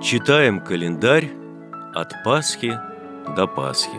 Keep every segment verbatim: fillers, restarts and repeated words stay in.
Читаем календарь от Пасхи до Пасхи.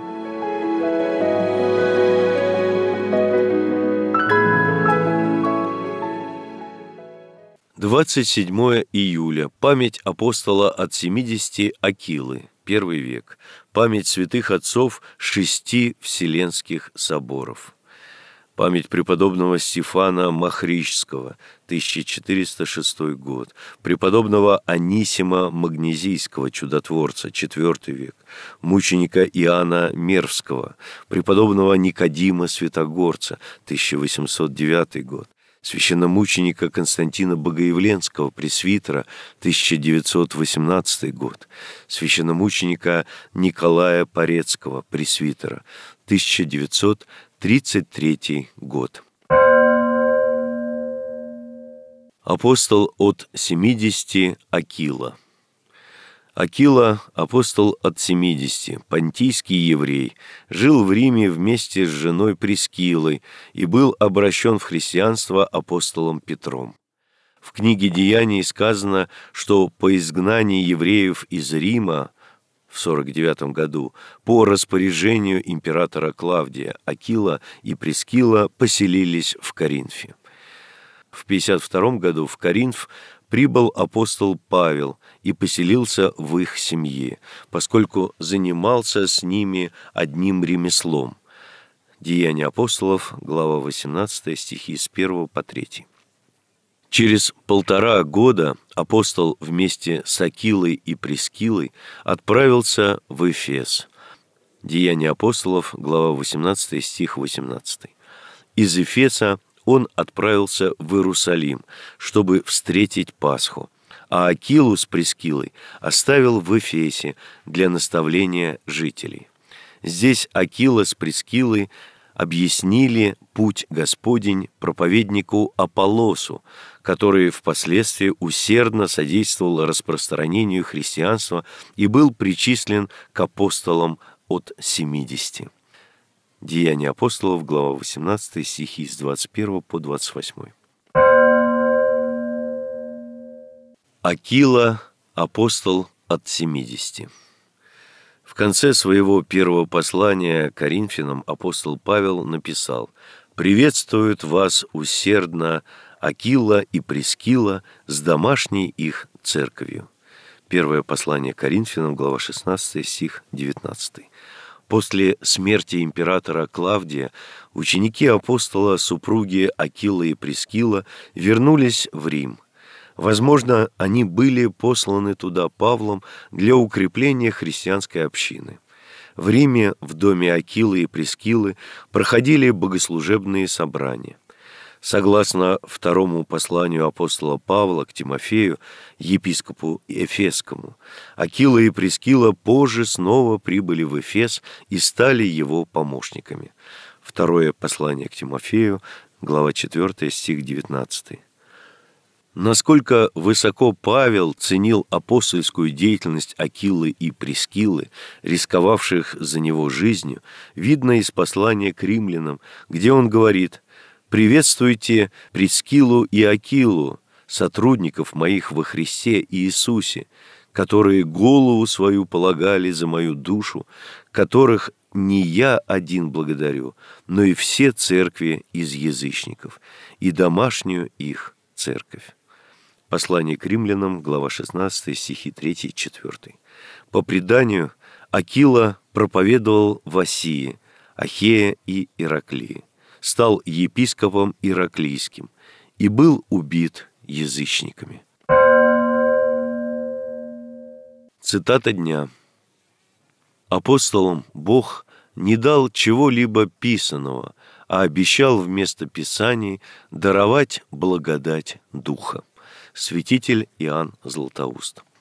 двадцать седьмое июля. Память апостола от семидесяти Акилы, первый век. Память святых отцов шести Вселенских соборов. Память преподобного Стефана Махричского, тысяча четыреста шестой год, преподобного Анисима Магнезийского, чудотворца, четвертый век, мученика Иоанна Мервского, преподобного Никодима Святогорца, тысяча восемьсот девятый год, священномученика Константина Богоявленского, пресвитера, тысяча девятьсот восемнадцатый год, священномученика Николая Порецкого, пресвитера, тысяча девятьсот тридцать третий год. Апостол от семидесяти Акила. Акила, апостол от семидесяти, понтийский еврей, жил в Риме вместе с женой Прискилой и был обращен в христианство апостолом Петром. В книге «Деяний» сказано, что по изгнании евреев из Рима в сорок девятом году по распоряжению императора Клавдия Акила и Прискила поселились в Коринфе. В пятьдесят втором году в Коринф прибыл апостол Павел и поселился в их семье, поскольку занимался с ними одним ремеслом. Деяния апостолов, глава восемнадцатая, стихи с первого по третий. Через полтора года апостол вместе с Акилой и Прискилой отправился в Эфес. Деяния апостолов, глава восемнадцатая, стих восемнадцатый. Из Эфеса он отправился в Иерусалим, чтобы встретить Пасху, а Акилу с Прискилой оставил в Эфесе для наставления жителей. Здесь Акила с Прискилой объяснили путь Господень проповеднику Аполлосу, который впоследствии усердно содействовал распространению христианства и был причислен к апостолам от семидесяти. Деяния апостолов, глава восемнадцатая, стихи с двадцать первого по двадцать восьмой. Акила, апостол от семидесяти. В конце своего первого послания Коринфянам апостол Павел написал: «Приветствуют вас усердно Акила и Прискила с домашней их церковью». Первое послание Коринфянам, глава шестнадцатая, стих девятнадцатый. После смерти императора Клавдия ученики апостола, супруги Акила и Прискила, вернулись в Рим. Возможно, они были посланы туда Павлом для укрепления христианской общины. В Риме, в доме Акилы и Прискилы, проходили богослужебные собрания. Согласно второму посланию апостола Павла к Тимофею, епископу Эфесскому, Акила и Прискила позже снова прибыли в Эфес и стали его помощниками. Второе послание к Тимофею, глава четвертая, стих девятнадцатый. Насколько высоко Павел ценил апостольскую деятельность Акилы и Прискилы, рисковавших за него жизнью, видно из послания к римлянам, где он говорит: «Приветствуйте Прискилу и Акилу, сотрудников моих во Христе Иисусе, которые голову свою полагали за мою душу, которых не я один благодарю, но и все церкви из язычников, и домашнюю их церковь». Послание к римлянам, глава шестнадцатая, стихи третий-четвёртый. По преданию, Акила проповедовал в Асии, Ахее и Ираклии, стал епископом ираклийским и был убит язычниками. Цитата дня. Апостолам Бог не дал чего-либо писаного, а обещал вместо Писаний даровать благодать Духа. Святитель Иоанн Златоуст.